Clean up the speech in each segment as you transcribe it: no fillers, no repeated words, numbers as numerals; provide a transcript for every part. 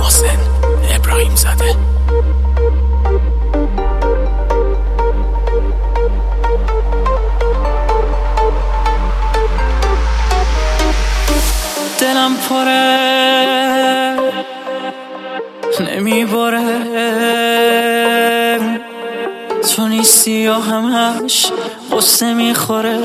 محسن ابراهیم زاده. دلم پره نمیبره، تو نیستی و همش قصه میخوره.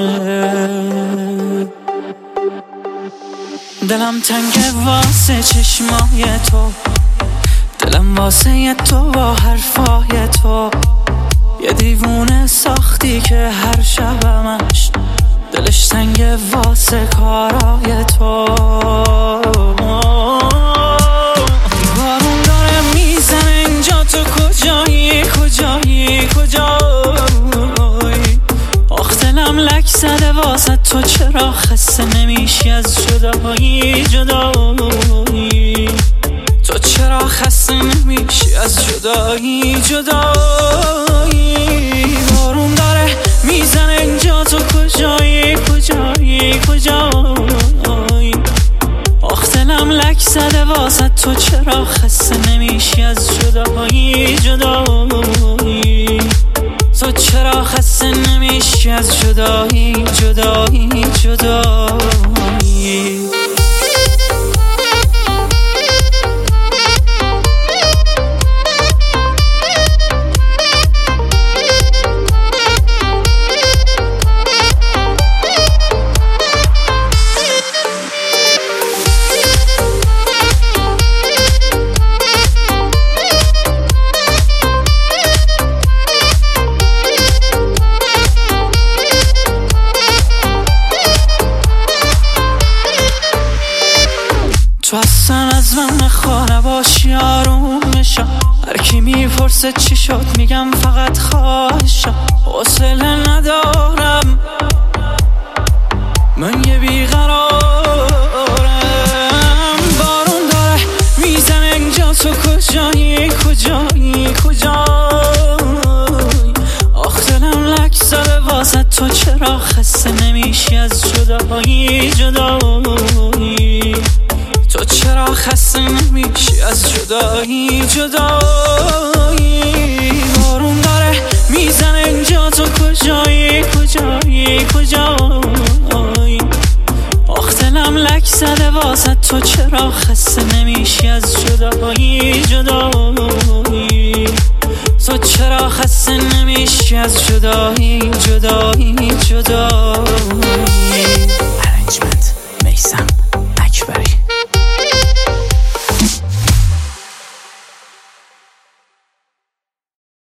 دلم تنگه واسه چشمای تو، دلم واسه تو با حرفای تو. یه دیوونه ساختی که هر شبمش دلش تنگه واسه کارای تو. بارون داره میزنه اینجا، تو کجایی کجایی کجایی؟ آخ دلم لک زده واسه تو، چرا خسته نمیشی از جدایی جدایی؟ تو چرا خسته نمیشی از جدایی جدایی؟ بارون داره میزنه اینجا، تو کجایی کجایی کجایی؟ آخ دلم لک زده واسه تو، چرا خسته نمیشی از جدایی جدایی؟ تو چرا خسته نمیشی از جدایی جدایی جدایی؟ تو اصلا از من نخوا نباشی، آروم میشم. هر کی میپرسه چی شد میگم فقط خواهشم. حوصله ندارم من یه بیقرارم. بارون داره میزنه اینجا، تو کجایی کجایی کجایی؟ آخ دلم لک زده واسه تو، چرا خسته نمیشی از جدایی جدایی؟ تو چرا خسته نمیشی از جدایی جدایی؟ بارون داره میزنه اینجا، تو کجایی کجایی کجایی؟ آخ دلم لک زده واسه تو، چرا خسته نمیشی از جدایی جدایی؟ تو چرا خسته نمیشی از جدایی جدایی جدایی؟